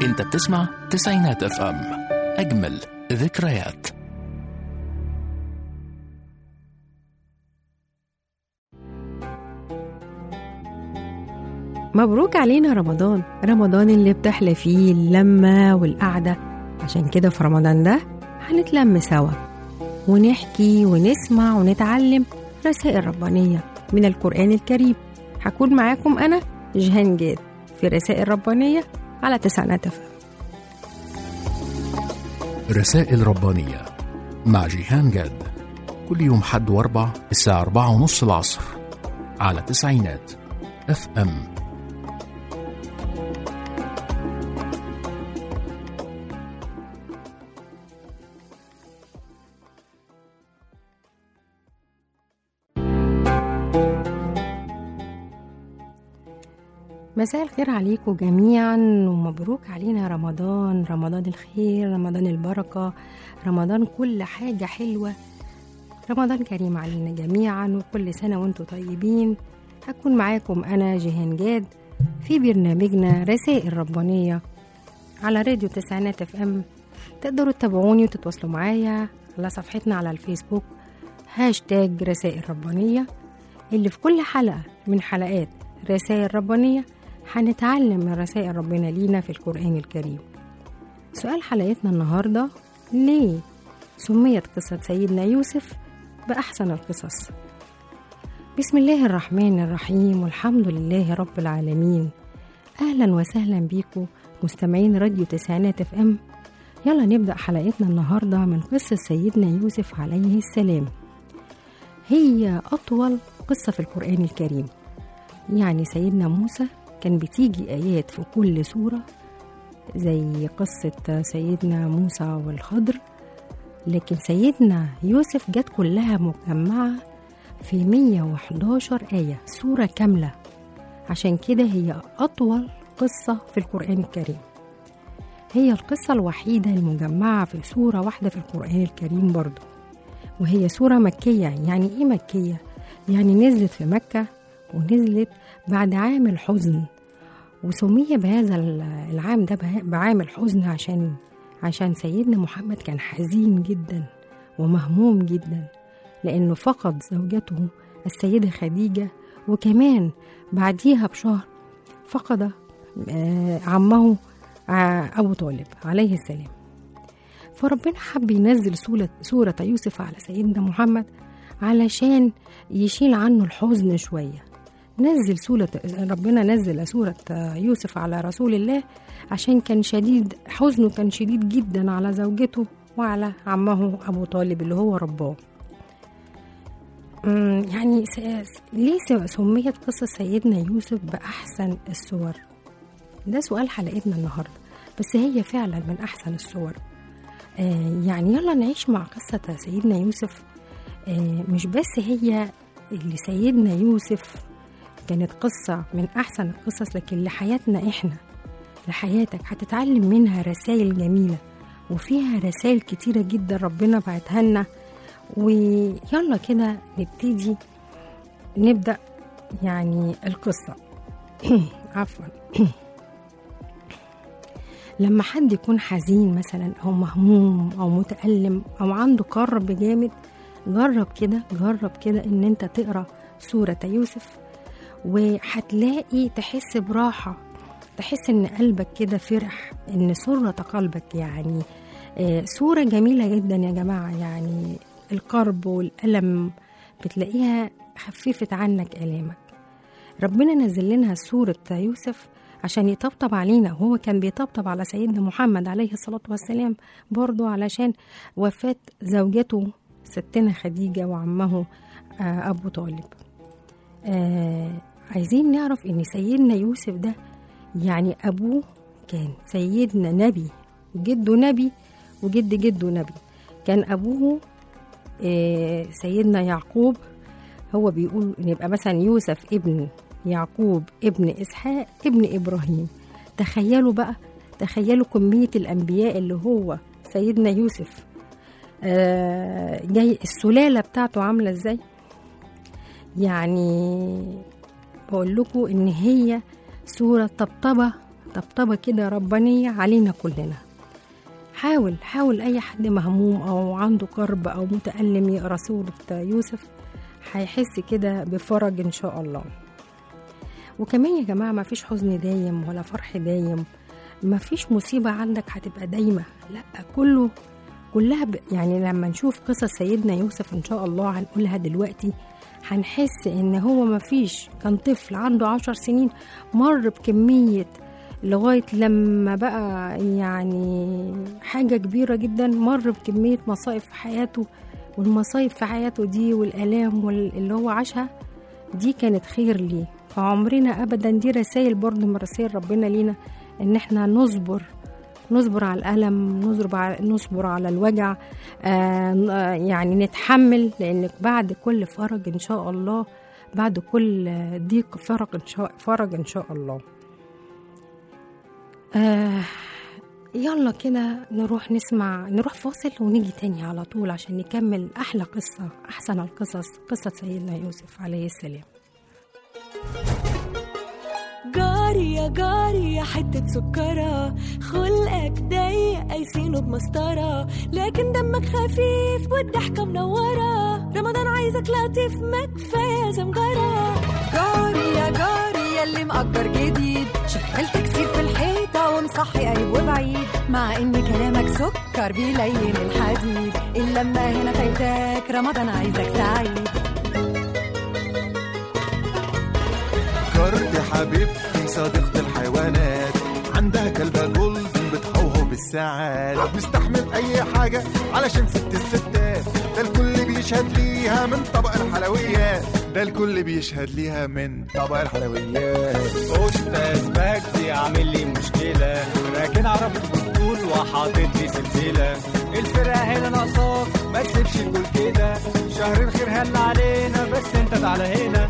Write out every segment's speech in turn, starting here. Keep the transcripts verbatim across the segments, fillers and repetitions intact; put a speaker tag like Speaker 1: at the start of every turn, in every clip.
Speaker 1: انت بتسمع تسعينات اف ام، اجمل ذكريات.
Speaker 2: مبروك علينا رمضان، رمضان اللي بتحلى فيه اللمة والقعدة. عشان كده في رمضان ده هنتلم سوا ونحكي ونسمع ونتعلم رسائل ربانية من القرآن الكريم. هكون معاكم أنا جيهان جاد في رسائل ربانية على تسعينات اف ام.
Speaker 1: رسائل ربانية مع جيهان جاد، كل يوم حد واربع الساعة أربعة ونص العصر على تسعينات اف ام.
Speaker 2: مساء الخير عليكم جميعا، ومبروك علينا رمضان، رمضان الخير، رمضان البركة، رمضان كل حاجة حلوة. رمضان كريم علينا جميعا، وكل سنة وانتم طيبين. هكون معاكم أنا جيهان جاد في برنامجنا رسائل ربانية على راديو تسعينات اف ام. تقدروا تتابعوني وتتواصلوا معايا على صفحتنا على الفيسبوك هاشتاج رسائل ربانية، اللي في كل حلقة من حلقات رسائل ربانية هنتعلم من رسائل ربنا لينا في القرآن الكريم. سؤال حلقتنا النهاردة: ليه سميت قصة سيدنا يوسف بأحسن القصص؟ بسم الله الرحمن الرحيم، والحمد لله رب العالمين. أهلا وسهلا بيكم مستمعين راديو تسعينات اف ام. يلا نبدأ حلقتنا النهاردة من قصة سيدنا يوسف عليه السلام. هي أطول قصة في القرآن الكريم. يعني سيدنا موسى كان بتيجي آيات في كل سورة زي قصة سيدنا موسى والخضر، لكن سيدنا يوسف جت كلها مجمعة في مية وحداشر آية، سورة كاملة. عشان كده هي أطول قصة في القرآن الكريم. هي القصة الوحيدة المجمعة في سورة واحدة في القرآن الكريم برضو، وهي سورة مكية. يعني إيه مكية؟ يعني نزلت في مكة ونزلت بعد عام الحزن، وسمي بهذا العام ده بعام الحزن عشان عشان سيدنا محمد كان حزين جدا ومهموم جدا، لأنه فقد زوجته السيدة خديجة، وكمان بعديها بشهر فقد عمه أبو طالب عليه السلام. فربنا حب ينزل سورة يوسف على سيدنا محمد علشان يشيل عنه الحزن شوية. نزل سورة ربنا نزل سورة يوسف على رسول الله عشان كان شديد حزنه، كان شديد جدا على زوجته وعلى عمه أبو طالب اللي هو رباه. يعني ليه سميت قصة سيدنا يوسف بأحسن السور؟ ده سؤال حلقتنا النهاردة، بس هي فعلا من أحسن السور. آه يعني يلا نعيش مع قصة سيدنا يوسف. آه مش بس هي اللي سيدنا يوسف كانت قصة من أحسن القصص، لكن لحياتنا إحنا، لحياتك هتتعلم منها رسائل جميلة، وفيها رسائل كتيرة جدا ربنا بعتها لنا. ويلا كده نبتدي نبدأ يعني القصة. عفوا. لما حد يكون حزين مثلا أو مهموم أو متألم أو عنده كرب جامد، جرب كده جرب كده إن أنت تقرأ سورة يوسف، وهتلاقي تحس براحة، تحس إن قلبك كده فرح، إن سرة قلبك. يعني آه سورة جميلة جدا يا جماعة. يعني الكرب والألم بتلاقيها خففت عنك ألامك. ربنا نزل لنا سورة يوسف عشان يطبطب علينا، وهو كان بيطبطب على سيدنا محمد عليه الصلاة والسلام برضو علشان وفاة زوجته ستنا خديجة وعمه آه أبو طالب. آه عايزين نعرف إن سيدنا يوسف ده يعني أبوه كان سيدنا نبي، جده نبي، وجد جده نبي. كان أبوه آه سيدنا يعقوب. هو بيقول إن يبقى مثلا يوسف ابن يعقوب ابن إسحاق ابن إبراهيم. تخيلوا بقى، تخيلوا كمية الأنبياء اللي هو سيدنا يوسف آه جاي، السلالة بتاعته عاملة إزاي. يعني بقول لكم إن هي سورة طبطبة طبطبة كده ربانية علينا كلنا. حاول حاول أي حد مهموم أو عنده كرب أو متألم يقرأ سورة يوسف، هيحس كده بفرج إن شاء الله. وكمان يا جماعة ما فيش حزن دايم ولا فرح دايم، ما فيش مصيبة عندك هتبقى دايمة، لا كله كلها ب... يعني لما نشوف قصص سيدنا يوسف إن شاء الله هنقولها دلوقتي، هنحس إن هو ما فيش كان طفل عنده عشر سنين مر بكمية لغاية لما بقى يعني حاجة كبيرة جدا، مر بكمية مصائب في حياته، والمصايب في حياته دي والآلام اللي هو عاشها دي كانت خير ليه. فعمرنا أبدا، دي رسائل برضو من رسائل ربنا لينا، إن احنا نصبر نصبر على الألم، نصبر على, نصبر على الوجع، آه يعني نتحمل، لأن بعد كل فرج إن شاء الله، بعد كل ضيق فرج إن شاء, فرج إن شاء الله. آه يلا كده نروح نسمع، نروح فاصل ونيجي تاني على طول عشان نكمل أحلى قصة، أحسن القصص، قصة سيدنا يوسف عليه السلام.
Speaker 3: جاري يا جاري يا حتة سكرة، خلقك ضيق قايسينه بمسطرة، لكن دمك خفيف والضحكة منورة، رمضان عايزك لطيف ما كفاية زمجرة.
Speaker 4: جاري يا جاري ياللي مأجر جديد، شغال تكسير في الحيطة ومصحي قريب وبعيد، مع ان كلامك سكر بيلين الحديد، إلا لما هنا فايتك رمضان عايزك سعيد.
Speaker 5: جارتي حبيبتي صديقة الحيوانات، عندها كلبة جولدن بتهوهو بالساعات، مستحمل أي حاجة علشان ست الستات، ده الكل بيشهد ليها من طبق الحلويات، ده الكل بيشهد ليها من طبق الحلويات.
Speaker 6: أستاذ مجدي عامل لي مشكلة، راكن عربية بطول وحاطط لي سلسلة، الفرقة هنا ناقصاك ما تسيبش الجول كده، شهر الخير هل علينا بس انت تعالى هنا.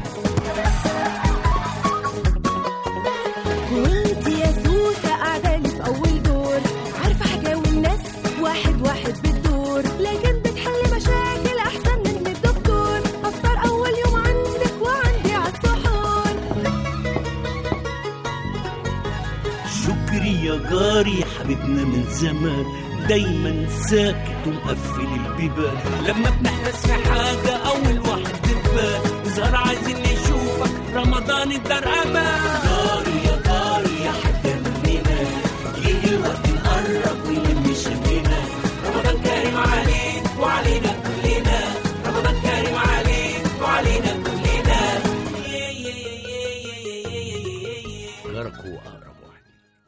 Speaker 3: وانت يا سوسة قاعدة لي في أول دور، عارفة حكاوي الناس واحد واحد بالدور، لكن بتحل مشاكل أحسن من الدكتور، أفطر أول يوم عندك وعندي عالسحور.
Speaker 7: شكري يا جاري حبيبنا من زمان، دايما ساكت ومقفل البيبان، لما بنحرس في حاجة أول واحد بتبان، زهر عايزين نشوفك رمضان الدار أمان. جاري يا جاري يا حاجة مننا، يجي الوقت نقرب ويلم شمنا، رمضان كريم عليك وعلينا كلنا، رمضان كريم عليك وعلينا كلنا. جاركوا أقرب واحد.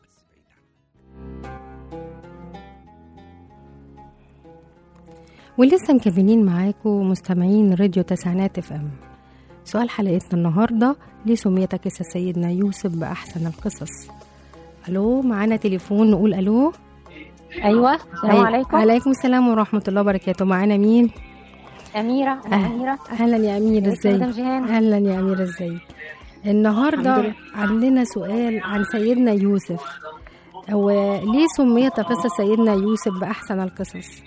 Speaker 2: ولسه مكملين معاكم مستمعين راديو تسعينات اف ام. سؤال حلقتنا النهارده، ليه سميت قصة سيدنا يوسف بأحسن القصص؟ الو، معانا تليفون، نقول الو.
Speaker 8: ايوه، السلام عليكم.
Speaker 2: عليكم السلام ورحمة الله وبركاته. معانا مين؟
Speaker 8: أميرة.
Speaker 2: أه.
Speaker 8: أميرة.
Speaker 2: اهلا يا أميرة، ازيك؟ اهلا يا أميرة، ازيك؟ النهارده عندنا سؤال عن سيدنا يوسف، وليه سميت قصة سيدنا يوسف بأحسن القصص؟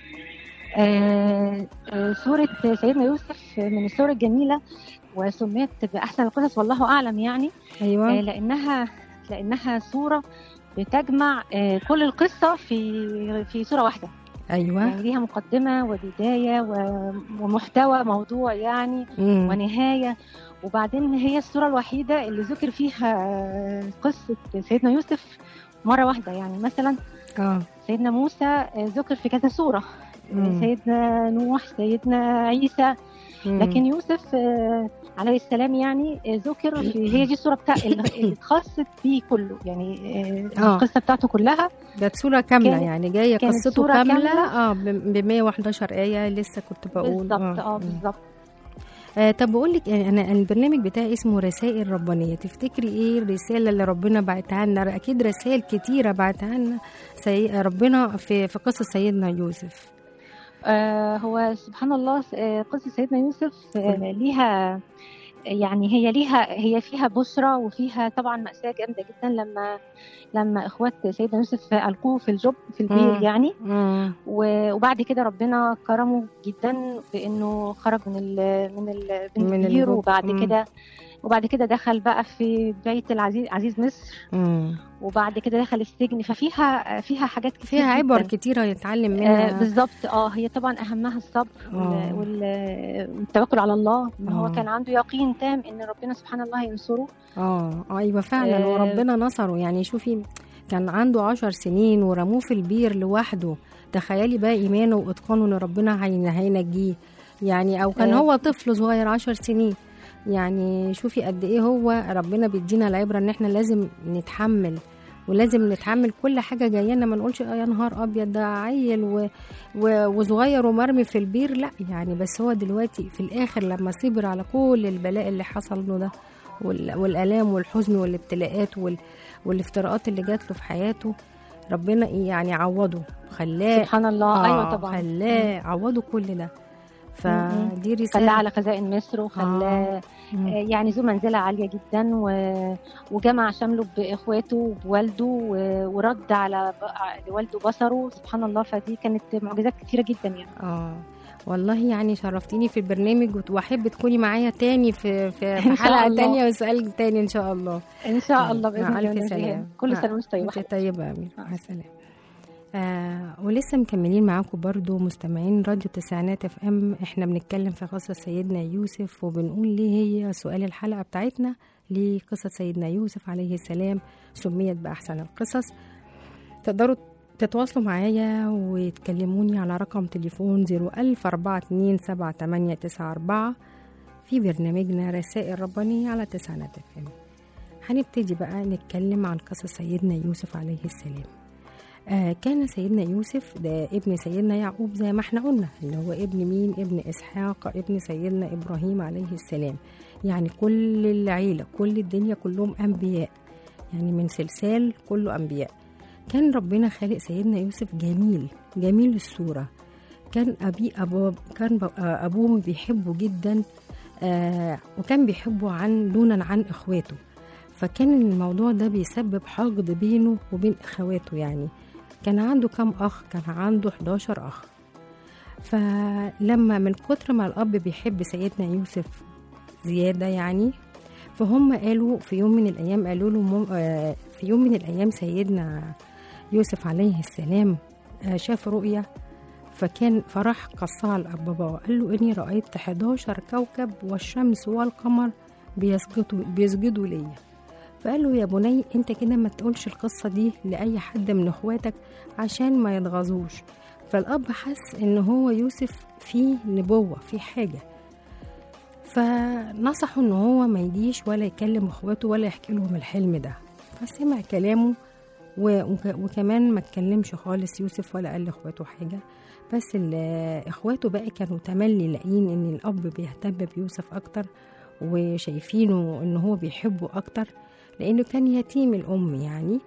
Speaker 8: آه آه سورة سيدنا يوسف من السور الجميلة، وسميت بأحسن القصص والله أعلم يعني.
Speaker 2: أيوة.
Speaker 8: آه لأنها لأنها سورة بتجمع آه كل القصة في في سورة واحدة.
Speaker 2: أيوة.
Speaker 8: يعني ليها مقدمة وبداية ومحتوى موضوع يعني
Speaker 2: مم.
Speaker 8: ونهاية، وبعدين هي السورة الوحيدة اللي ذكر فيها قصة سيدنا يوسف مرة واحدة. يعني مثلا
Speaker 2: آه.
Speaker 8: سيدنا موسى ذكر في كذا سورة،
Speaker 2: مم.
Speaker 8: سيدنا نوح، سيدنا عيسى،
Speaker 2: مم.
Speaker 8: لكن يوسف عليه السلام يعني ذكر في، هي دي السورة بتاع اللي اتخصت فيه كله، يعني آه. القصة بتاعته كلها
Speaker 2: ده سورة كاملة، يعني جاية قصته كاملة, كاملة اه ب مية وإحدى عشر آية. لسه كنت بقول
Speaker 8: بالظبط. اه بالظبط.
Speaker 2: آه طب بقول لك، يعني انا البرنامج بتاعي اسمه رسائل ربانيه، تفتكري ايه الرساله اللي ربنا بعتها لنا؟ اكيد رسائل كتيره بعتها لنا سي... ربنا في في قصه سيدنا يوسف.
Speaker 8: آه هو سبحان الله قصه سيدنا يوسف آه ليها يعني هي ليها هي فيها بشرى وفيها طبعا مأساة جامده جدا لما لما اخوات سيدنا يوسف القوه في الجب في البير يعني.
Speaker 2: مم.
Speaker 8: وبعد كده ربنا كرمه جدا بانه خرج من ال من ال من البير، وبعد كده وبعد كده دخل بقى في بيت العزيز عزيز مصر،
Speaker 2: مم.
Speaker 8: وبعد كده دخل السجن. ففيها فيها حاجات كتير
Speaker 2: فيها عبر
Speaker 8: جداً.
Speaker 2: كتيرة يتعلم
Speaker 8: آه
Speaker 2: منها.
Speaker 8: بالظبط. اه هي طبعا اهمها الصبر
Speaker 2: آه.
Speaker 8: وال- وال- والتوكل على الله، ان هو
Speaker 2: آه.
Speaker 8: كان عنده يقين تام ان ربنا سبحان الله هينصره.
Speaker 2: اه ايوه فعلا،
Speaker 8: آه.
Speaker 2: وربنا نصره. يعني شوفي كان عنده عشر سنين ورموه في البير لوحده، تخيلي بقى ايمانه واتقانه ان ربنا هين- هينجيه يعني. او كان
Speaker 8: آه.
Speaker 2: هو طفل صغير عشر سنين. يعني شوفي قد ايه هو ربنا بيدينا العبره ان احنا لازم نتحمل، ولازم نتحمل كل حاجه جايه لنا. ما نقولش اه يا نهار ابيض ده عيل و... و... وصغير ومرمي في البير، لا يعني. بس هو دلوقتي في الاخر لما صبر على كل البلاء اللي حصل له ده وال... والالام والحزن والابتلاءات وال... والافتراءات اللي جات له في حياته، ربنا يعني عوضه، خلاه
Speaker 8: سبحان الله.
Speaker 2: آه
Speaker 8: ايوه طبعا.
Speaker 2: خلاه عوضه كل ده. فدي رساله
Speaker 8: خلاه على خزائن مصر، وخلاه
Speaker 2: آه.
Speaker 8: آه. يعني ذو منزله عاليه جدا، و... وجمع شمله باخواته وبوالده، و... ورد على ب... لوالده بصره سبحان الله. فدي كانت معجزات كتيره جدا يعني.
Speaker 2: اه والله يعني شرفتيني في البرنامج، واحب تكوني معايا تاني في في, في
Speaker 8: إن شاء
Speaker 2: حلقه
Speaker 8: الله.
Speaker 2: تانية وسؤال تاني ان شاء الله.
Speaker 8: ان شاء الله باذن
Speaker 2: مع
Speaker 8: الله.
Speaker 2: الف
Speaker 8: ونزيها.
Speaker 2: سلامه.
Speaker 8: كل سنه وانت طيبه.
Speaker 2: انت طيبه يا امير. مع السلامه. آه ولسه مكملين معاكم برضو مستمعين راديو التسعينات اف ام. احنا بنتكلم في قصة سيدنا يوسف، وبنقول ليه هي سؤال الحلقة بتاعتنا، ليه قصة سيدنا يوسف عليه السلام سميت بأحسن القصص. تقدروا تتواصلوا معايا وتكلموني على رقم تليفون زيرو ألف أربعة اتنين سبعة تمانية تسعة أربعة في برنامجنا رسائل ربانية على تسعينات اف ام. هنبتدي بقى نتكلم عن قصة سيدنا يوسف عليه السلام. آه كان سيدنا يوسف ده ابن سيدنا يعقوب زي ما احنا قلنا، اللي هو ابن مين؟ ابن إسحاق ابن سيدنا إبراهيم عليه السلام. يعني كل العيلة كل الدنيا كلهم أنبياء، يعني من سلسال كله أنبياء. كان ربنا خالق سيدنا يوسف جميل جميل الصورة. كان أبي أبوه كان أبوه بيحبه جدا، آه وكان بيحبه عن دونا عن إخواته. فكان الموضوع ده بيسبب حقد بينه وبين إخواته. يعني كان عنده كم أخ؟ كان عنده حداشر أخ. فلما من كتر ما الأب بيحب سيدنا يوسف زيادة يعني، فهم قالوا في يوم من الأيام قالوا له مم... آه في يوم من الأيام سيدنا يوسف عليه السلام آه شاف رؤية. فكان فرح قصها لأبابا وقال له إني رأيت حداشر كوكب والشمس والقمر بيسجدوا بيسجدوا ليا. فقال له يا بني انت كده ما تقولش القصة دي لأي حد من اخواتك عشان ما يتغاظوش. فالأب حس ان هو يوسف فيه نبوة في حاجة، فنصحه ان هو ما يجيش ولا يكلم اخواته ولا يحكي لهم الحلم ده. فسمع كلامه وكمان ما اتكلمش خالص يوسف ولا قال لاخواته حاجة. بس اخواته بقى كانوا تملي لاقين ان الأب بيهتم بيوسف اكتر، وشايفينه ان هو بيحبه اكتر لأنه كان يتيم الأم يعني.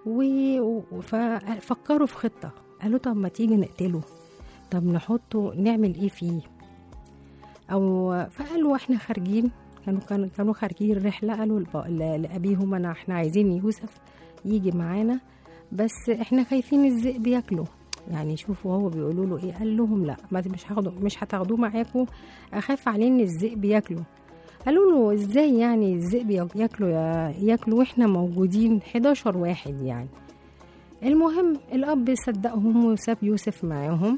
Speaker 2: وفكروا في خطة، قالوا طب ما تيجي نقتله، طب نحطه نعمل إيه فيه. أو فقالوا إحنا خارجين، كانوا كانوا خارجين رحلة، قالوا لأبيهم أنا إحنا عايزين يوسف يجي معانا بس إحنا خايفين الذئب ياكله. يعني شوفوا هو بيقولوا له إيه، قال لهم لا ما مش هاخده مش هتاخدوه معاكم، أخاف عليه إن الذئب ياكله. قالوا له ازاي يعني الذئب ياكلوا ياكلوا واحنا موجودين حداشر واحد يعني. المهم الاب صدقهم وساب يوسف معاهم.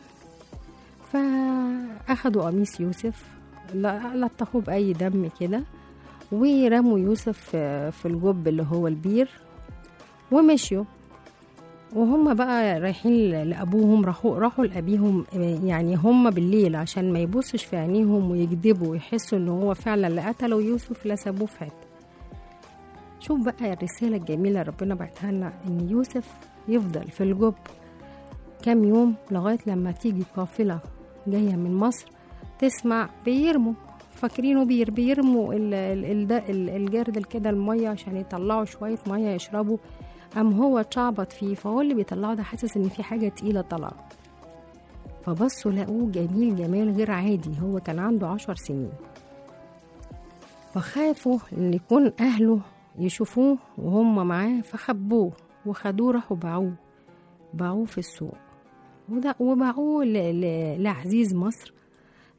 Speaker 2: فاخدوا قميص يوسف لطخوه باي دم كده، ورموا يوسف في الجب اللي هو البير ومشيوا. وهم بقى رايحين لأبوهم، راحوا راحوا لأبيهم يعني هم بالليل عشان ما يبصش في عينيهم ويكذبوا ويحسوا ان هو فعلا اللي قتلوا يوسف لا سابوه في حته. شوف بقى الرسالة الجميلة ربنا بعتها لنا، ان يوسف يفضل في الجب كام يوم لغاية لما تيجي قافلة جاية من مصر تسمع بيرموا، فاكرينه بير بيرموا الجردل كده المية عشان يطلعوا شوية مية يشربوا. أم هو اتشعبط فيه، فهو اللي بيطلعه ده حاسس ان في حاجة تقيلة طلعت. فبصوا لقوه جميل جمال غير عادي، هو كان عنده عشر سنين. فخافوا ان يكون اهله يشوفوه وهم معاه، فخبوه وخدوه راحوا باعوه باعوه في السوق وباعوه لعزيز مصر.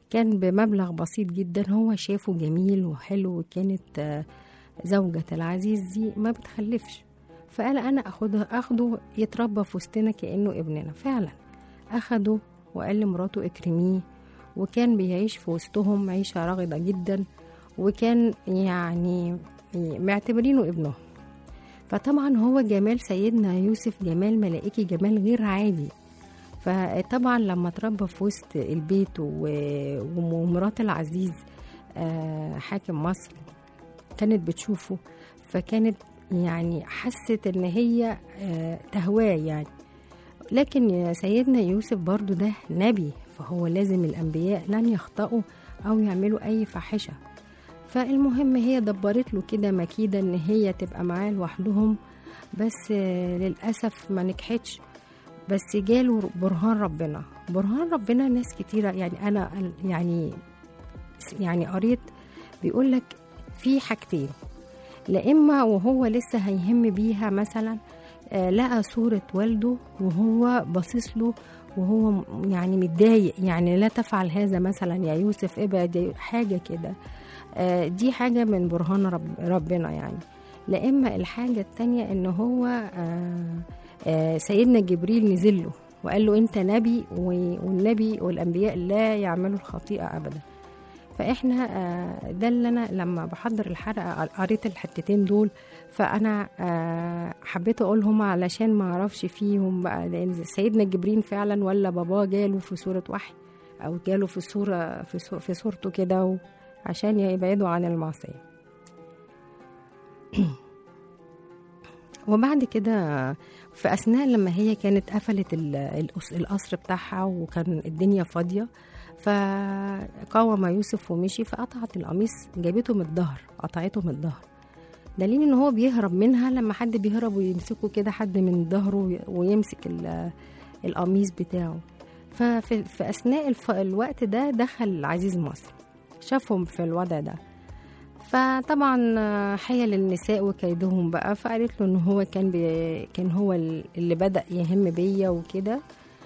Speaker 2: كان بمبلغ بسيط جدا، هو شافه جميل وحلو، وكانت آه، زوجة العزيز دي ما بتخلفش، فقال أنا أخده, أخده يتربى في وسطنا كأنه ابننا. فعلا أخده وقال لمراته اكرميه، وكان بيعيش في وسطهم عيشة راغدة جدا، وكان يعني معتبرينه ابنه. فطبعا هو جمال سيدنا يوسف جمال ملائكي، جمال غير عادي. فطبعا لما تربى في وسط البيت و- ومرات العزيز آه، حاكم مصر كانت بتشوفه، فكانت يعني حست ان هي آه، تهواه يعني. لكن يا سيدنا يوسف برضو ده نبي، فهو لازم الأنبياء لن يخطئوا أو يعملوا أي فاحشة. فالمهم هي دبرت له كده مكيدة ان هي تبقى معاه لوحدهم، بس آه، للأسف ما نجحتش. بس جاله برهان ربنا. برهان ربنا ناس كتيرة يعني أنا يعني يعني قريت بيقول لك في حاجتين، لا إما وهو لسه هيهم بيها مثلا آه، لقى صورة والده وهو باصص له وهو م- يعني متضايق، يعني لا تفعل هذا مثلا يا يوسف، ابعد حاجة كده. آه، دي حاجة من برهان رب ربنا يعني. لا إما الحاجة التانية إن هو آه، آه، سيدنا جبريل نزل له وقال له أنت نبي، و- والنبي والأنبياء لا يعملوا الخطيئة أبدا. فإحنا آه، ده اللي أنا لما بحضر الحلقة قريت الحتتين دول، فأنا آه، حبيت أقولهم علشان ما أعرفش فيهم بقى، لأن سيدنا جبريل فعلا ولا باباه جاله في صورة وحي أو جاله في صورة في, صو- في صورته كده و- عشان يبعدوا عن المعصية. وبعد كده في أثناء لما هي كانت قفلت ال- القص- القصر بتاعها وكان الدنيا فاضية، فقاوم يوسف ومشي، فقطعت القميص، جابته من الظهر، قطعته من الظهر، دليل ان هو بيهرب منها. لما حد بيهرب ويمسكه كده حد من ظهره وي- ويمسك ال- القميص بتاعه. ففي في أثناء الف- الوقت ده دخل عزيز مصر، شافهم في الوضع ده، فطبعا حيل النساء وكيدهم بقى، فقالت له ان هو كان بي كان هو اللي بدأ يهم بيا وكده.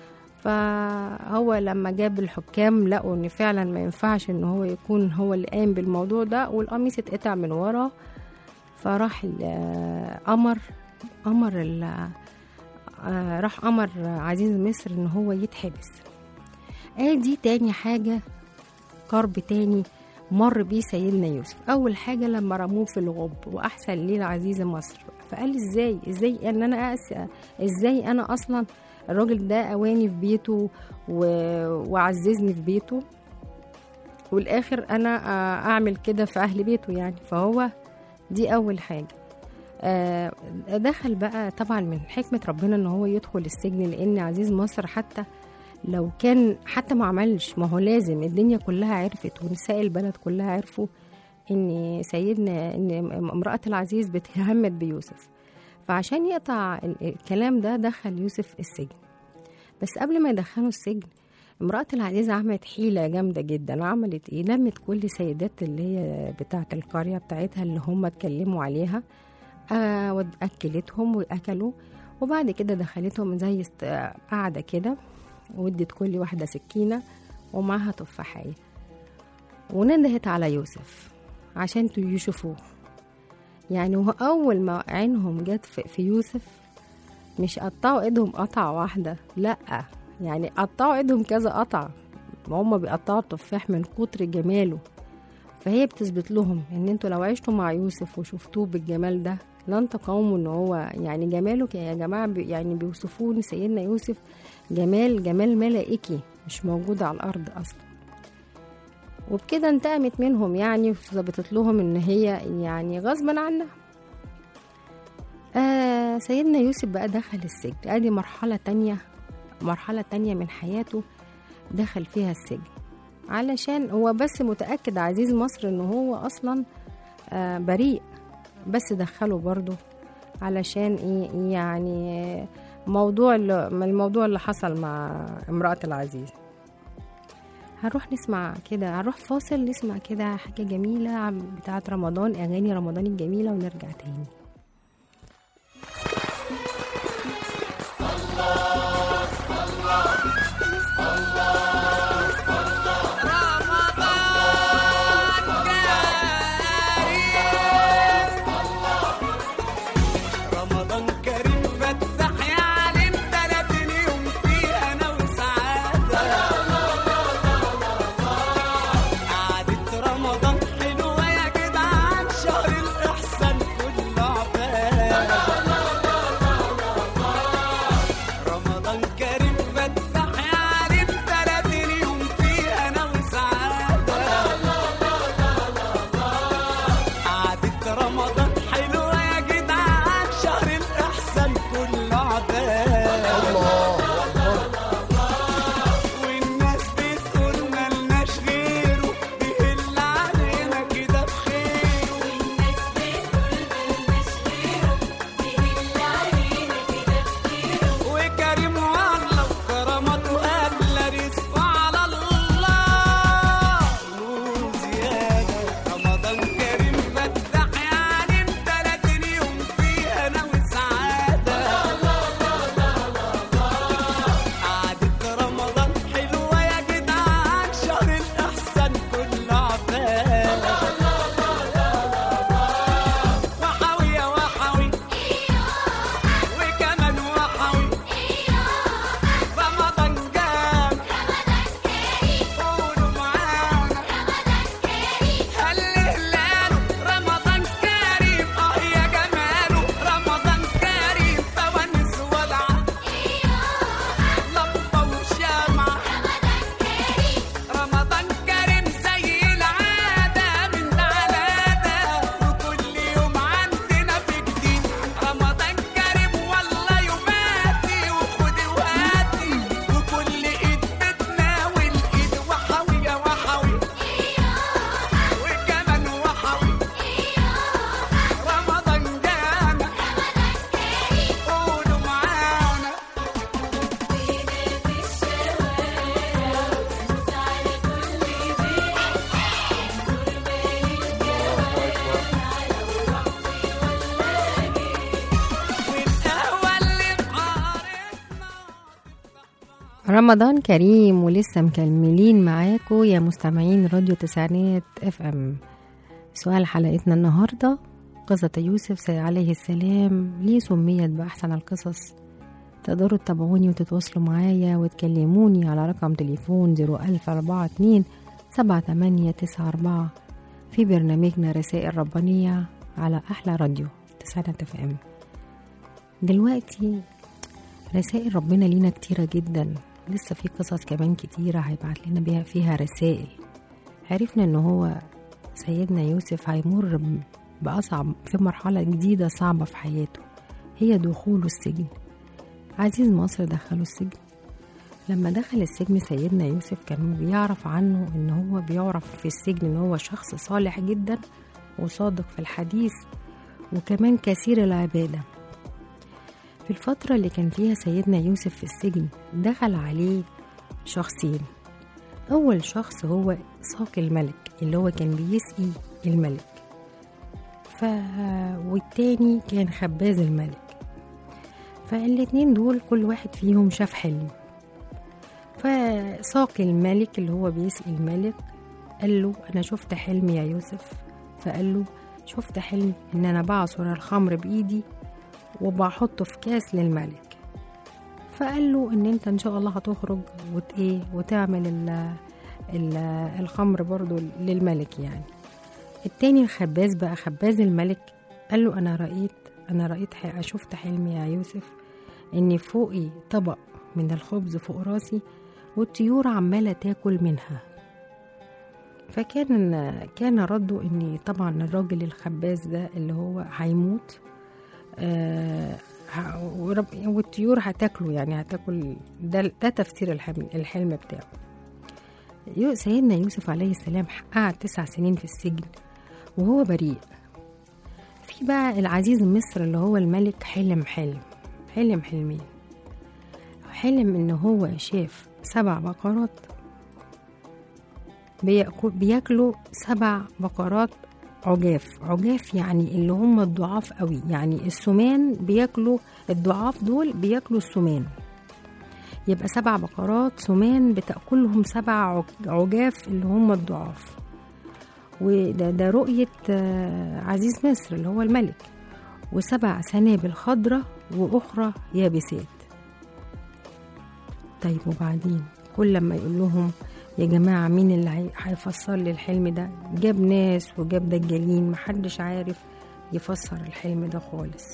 Speaker 2: فهو لما جاب الحكام لقوا ان فعلا ما ينفعش ان هو يكون هو اللي قايم بالموضوع ده، والقميص اتقطع من ورا. فراح ال- امر امر ال- آه، راح امر عزيز مصر ان هو يتحبس. ادي تاني حاجة، كرب تاني مر بيه سيدنا يوسف. اول حاجه لما رموه في الغب واحسن ليه العزيزه مصر، فقال ازاي ازاي ان انا أس... ازاي انا اصلا الراجل ده اواني في بيته و... وعززني في بيته، والاخر انا اعمل كده في اهل بيته يعني. فهو دي اول حاجه. آه، دخل بقى طبعا من حكمه ربنا ان هو يدخل السجن، لان عزيز مصر حتى لو كان حتى ما عملش، ما هو لازم الدنيا كلها عرفت ونساء البلد كلها عرفوا ان سيدنا ان امرأة العزيز بتهمت بيوسف. فعشان يقطع الكلام ده دخل يوسف السجن. بس قبل ما يدخله السجن امرأة العزيز عملت حيلة جامدة جدا. عملت ايه؟ لمت كل سيدات اللي هي بتاعة القرية بتاعتها اللي هم اتكلموا عليها، آه واكلتهم واكلوا، وبعد كده دخلتهم زي قاعدة كده، ودت كل واحدة سكينة ومعها تفاحية، وندهت على يوسف عشان يشوفوه. يعني هو أول ما عينهم جت في يوسف مش قطعوا ايدهم قطعة واحدة، لأ، يعني قطعوا ايدهم كذا قطعة، هم بيقطعوا التفاح من كتر جماله. فهي بتثبت لهم ان انتوا لو عشتوا مع يوسف وشفتوه بالجمال ده لن تقاوموا ان هو يعني جماله يا جماعة بي يعني بيوصفون سيدنا يوسف جمال جمال ملائكي مش موجود على الأرض أصلا. وبكده انتقمت منهم يعني، وثبتت لهم ان هي يعني غصبا عنها. آه سيدنا يوسف بقى دخل السجن. ادي مرحلة تانية مرحلة تانية من حياته دخل فيها السجن، علشان هو بس متأكد عزيز مصر ان هو اصلا آه بريء، بس دخله برضو علشان ايه يعني موضوع الموضوع اللي حصل مع امرأة العزيز. هنروح نسمع كده، هنروح فاصل نسمع كده حاجة جميلة بتاعة رمضان، أغاني رمضان الجميلة، ونرجع تاني.
Speaker 9: الله الله الله الله
Speaker 2: رمضان كريم ولسه مكملين معاكم يا مستمعين راديو تسعينات اف ام. سؤال حلقتنا النهاردة: قصة يوسف عليه السلام ليه سميت بأحسن القصص؟ تقدروا تتابعوني وتتواصلوا معايا وتكلموني على رقم تليفون زيرو ألف أربعة اتنين سبعة تمانية تسعة أربعة في برنامجنا رسائل ربانية على أحلى راديو تسعينات اف ام. دلوقتي رسائل ربنا لينا كتيرة جدا، لسه في قصص كمان كتيرة هيبعت لنا بيها فيها رسائل. عرفنا ان هو سيدنا يوسف هيمر بأصعب في مرحلة جديدة صعبة في حياته، هي دخوله السجن. عزيز مصر دخله السجن. لما دخل السجن سيدنا يوسف كان بيعرف عنه ان هو بيعرف في السجن ان هو شخص صالح جدا وصادق في الحديث وكمان كثير العبادة. في الفترة اللي كان فيها سيدنا يوسف في السجن دخل عليه شخصين. أول شخص هو ساقي الملك اللي هو كان بيسقي الملك، ف... والتاني كان خباز الملك. فالاتنين دول كل واحد فيهم شاف حلم. فساقي الملك اللي هو بيسقي الملك قال له أنا شفت حلم يا يوسف. فقال له شفت حلم إن أنا بعصر الخمر بإيدي وبحطه في كاس للملك. فقال له ان انت ان شاء الله هتخرج وت ايه وتعمل ال ال الخمر برضو للملك يعني. التاني الخباز بقى خباز الملك قال له انا رأيت انا رأيت شفت حلم يا يوسف ان فوقي طبق من الخبز فوق راسي والطيور عمالة تاكل منها. فكان كان رده ان طبعا الراجل الخباز ده اللي هو هيموت آه والطيور هتاكله يعني هتاكل. ده, ده تفسير الحلم, الحلم بتاعه. سيدنا يوسف عليه السلام قعد تسع سنين في السجن وهو بريء. في بقى العزيز مصر اللي هو الملك حلم حلم حلم حلمين. حلم ان هو شاف سبع بقرات بياكلوا سبع بقرات عجاف. عجاف يعني اللي هم الضعاف قوي، يعني السمان بياكلوا الضعاف دول بياكلوا السمان. يبقى سبع بقرات سمان بتأكلهم سبع عجاف اللي هم الضعاف. وده ده رؤية عزيز مصر اللي هو الملك. وسبع سنابل خضرة وأخرى يابسات. طيب وبعدين كل لما يقول لهم يا جماعة مين اللي هيفسر لي الحلم ده؟ جاب ناس وجاب دجالين، محدش عارف يفسر الحلم ده خالص.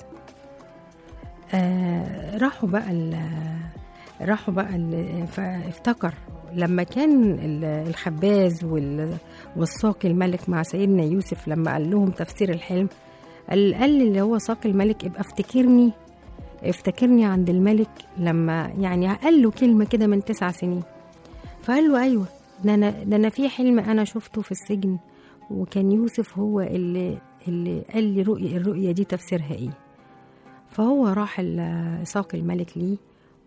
Speaker 2: آه راحوا بقى راحوا بقى فافتكر لما كان الخباز والساقي الملك مع سيدنا يوسف لما قال لهم تفسير الحلم، قال اللي هو ساقي الملك ابقى افتكرني افتكرني عند الملك لما يعني قال له كلمة كده من تسع سنين. فقال له أيوة ده أنا, ده أنا في حلم أنا شفته في السجن وكان يوسف هو اللي, اللي قال لي رؤية الرؤية دي تفسيرها إيه. فهو راح ساقي الملك ليه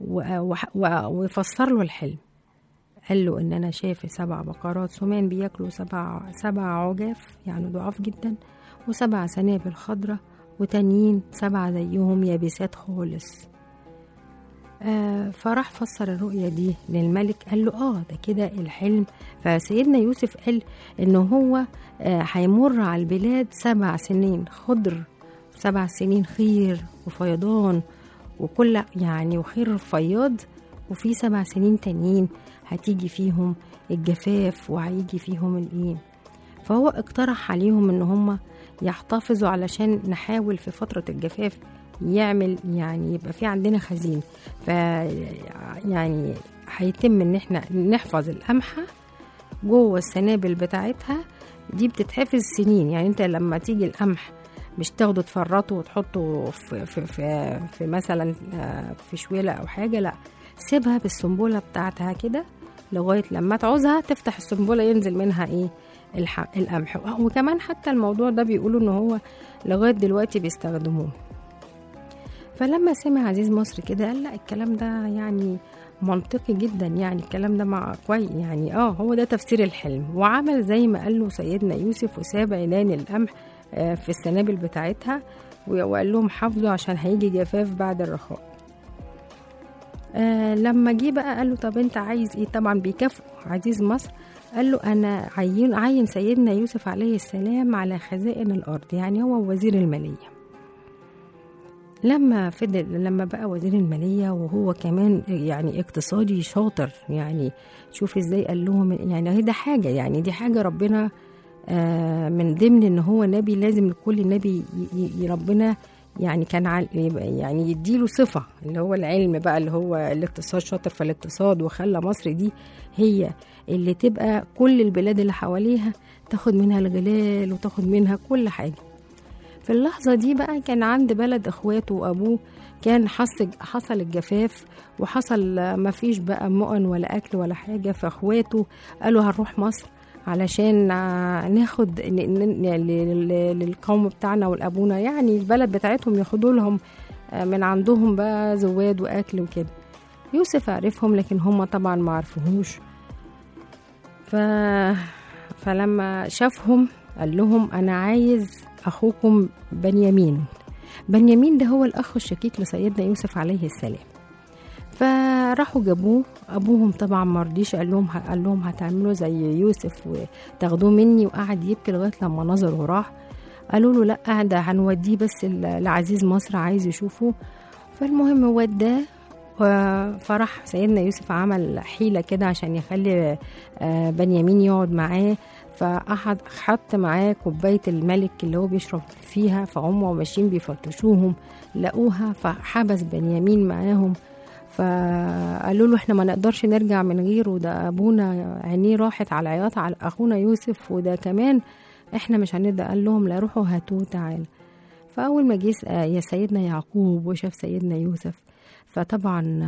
Speaker 2: وفسر له الحلم. قال له إن أنا شايف سبع بقرات سمان بياكلوا سبع, سبع عجاف يعني ضعاف جدا وسبع سنابل خضرة وتانيين سبع زيهم يابسات خالص. آه فراح فسر الرؤية دي للملك. قال له اه ده كده الحلم. فسيدنا يوسف قال انه هو هيمر آه على البلاد سبع سنين خضر، سبع سنين خير وفيضان وكل يعني وخير فياض، وفي سبع سنين تانيين هتيجي فيهم الجفاف وهيجي فيهم الايه. فهو اقترح عليهم ان هم يحتفظوا علشان نحاول في فترة الجفاف يعمل يعني يبقى في عندنا خزين. ف يعني هيتم ان احنا نحفظ القمحة جوه السنابل بتاعتها دي، بتتحفظ سنين. يعني انت لما تيجي القمح مش تاخده تفرطه وتحطه في, في, في, في مثلا في شويلة او حاجة، لا سيبها بالسنبولة بتاعتها كده لغاية لما تعوزها تفتح السنبولة ينزل منها ايه القمح. وكمان حتى الموضوع ده بيقولوا ان هو لغاية دلوقتي بيستخدموه. فلما سمع عزيز مصر كده قال لا الكلام ده يعني منطقي جدا، يعني الكلام ده مع كويس يعني اه هو ده تفسير الحلم. وعمل زي ما قال له سيدنا يوسف وساب عيدان القمح في السنابل بتاعتها وقال لهم حافظوا عشان هيجي جفاف بعد الرخاء. آه لما جه بقى قال له طب انت عايز ايه؟ طبعا بيكافئه عزيز مصر. قال له انا عين عين سيدنا يوسف عليه السلام على خزائن الارض، يعني هو وزير الماليه. لما فضل لما بقى وزير الماليه وهو كمان يعني اقتصادي شاطر، يعني شوف ازاي قال لهم يعني هي ده حاجه، يعني دي حاجه ربنا آه من ضمن ان هو نبي، لازم كل نبي ربنا يعني كان يعني يديله صفة اللي هو العلم بقى، اللي هو الاقتصاد، شاطر في الاقتصاد، وخلى مصر دي هي اللي تبقى كل البلاد اللي حواليها تاخد منها الغلال وتاخد منها كل حاجة. في اللحظة دي بقى كان عند بلد اخواته وابوه كان حصل حصل الجفاف، وحصل ما فيش بقى مؤن ولا اكل ولا حاجة، فاخواته قالوا هنروح مصر علشان ناخد للقوم بتاعنا والابونا، يعني البلد بتاعتهم ياخدوا لهم من عندهم بقى زواد واكل وكده. يوسف عرفهم لكن هم طبعا ما عرفوهوش. ف... فلما شافهم قال لهم انا عايز اخوكم بنيامين. بنيامين ده هو الاخ الشقيق لسيدنا يوسف عليه السلام. فراحوا جابوه، ابوهم طبعا مرضيش، قال لهم قال لهم هتعملوا زي يوسف وتاخدوه مني، وقعد يبكي لغايه لما نظر وراح. قالوا له لا ده هنوديه بس لعزيز مصر عايز يشوفه. فالمهم وداه، فرح سيدنا يوسف عمل حيله كده عشان يخلي بنيامين يقعد معاه، فأحد حط معاه كوبايه الملك اللي هو بيشرب فيها، فهم وماشيين بيفتشوهم لقوها، فحبس بنيامين معاهم. فقالوا له احنا ما نقدرش نرجع من غيره، ده ابونا عينيه راحت على عياط على اخونا يوسف، وده كمان احنا مش هنقدر. قال لهم لا روحوا هاتوه تعالى. فاول ما جه يا سيدنا يعقوب وشاف سيدنا يوسف، فطبعا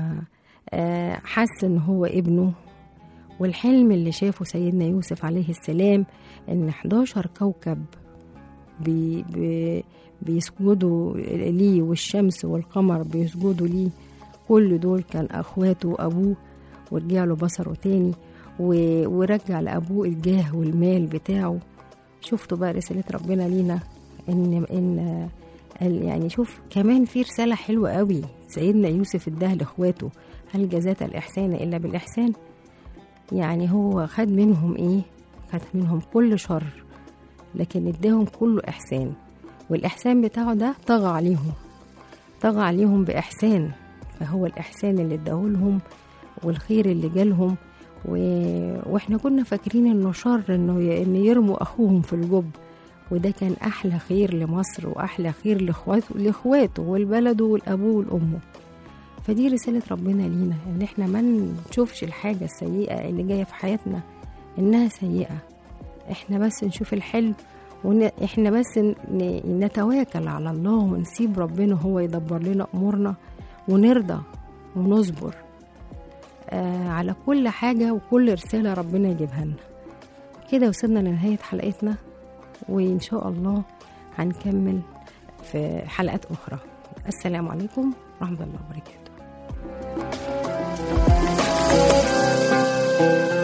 Speaker 2: حس ان هو ابنه. والحلم اللي شافه سيدنا يوسف عليه السلام ان حداشر كوكب بي بي بيسجدوا ليه، والشمس والقمر بيسجدوا ليه، كل دول كان اخواته وابوه. ورجع له بصره تاني ورجع لابوه الجاه والمال بتاعه. شفتوا بقى رسالة ربنا لينا ان ان يعني شوف كمان في رسالة حلوة قوي سيدنا يوسف اداها لاخواته، هل جزاء الاحسان الا بالاحسان؟ يعني هو خد منهم ايه؟ خد منهم كل شر لكن اداهم كله احسان، والاحسان بتاعه ده طغى عليهم طغى عليهم باحسان. فهو الإحسان اللي اداهولهم والخير اللي جالهم و... وإحنا كنا فاكرين إنه شر إنه ي... إن يرموا أخوهم في الجب، وده كان أحلى خير لمصر وأحلى خير لإخواته لإخواته والبلد والأبوه والأمه. فدي رسالة ربنا لينا إن إحنا ما نشوفش الحاجة السيئة اللي جاية في حياتنا إنها سيئة، إحنا بس نشوف الحلم، وإحنا بس ن... نتواكل على الله ونسيب ربنا هو يدبر لنا أمورنا، ونرضى ونصبر آه على كل حاجة وكل رسالة ربنا يجيبها لنا. كده وصلنا لنهاية حلقتنا، وإن شاء الله هنكمل في حلقات أخرى. السلام عليكم ورحمة الله وبركاته.